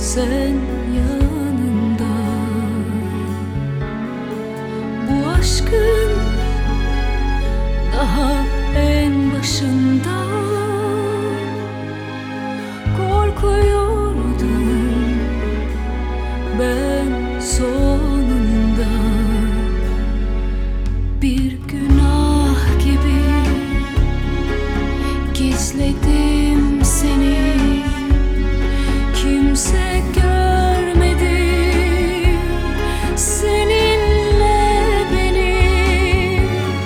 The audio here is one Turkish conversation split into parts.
sen yanında. Bu aşkın daha en başında korkuyordum ben sonunda. Bir günah gibi gizledim seni, kimse görmedi seninle beni.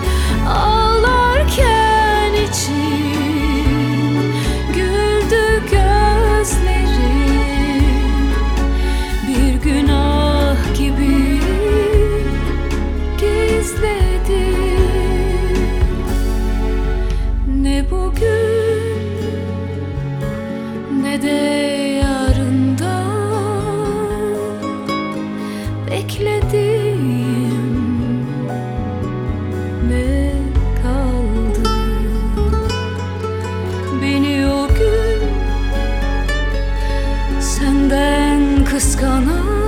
Ağlarken için güldü gözlerim. Bir günah gibi gizledim. Ne bugün ne de yarında bekledim, ne kaldı? Beni o gün senden kıskanan